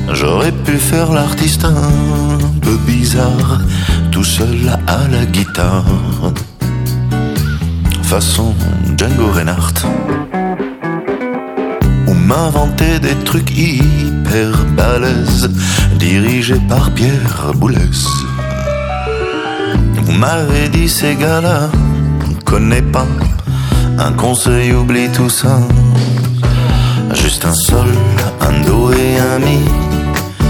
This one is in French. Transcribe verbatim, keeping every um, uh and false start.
J'aurais pu faire l'artiste un peu bizarre, tout seul à la guitare, façon Django Reinhardt, ou m'inventer des trucs hyper balèzes, dirigés par Pierre Boulez. Vous m'avez dit ces gars-là, on connaît pas, un conseil oublie tout ça, juste un sol, un do et un mi.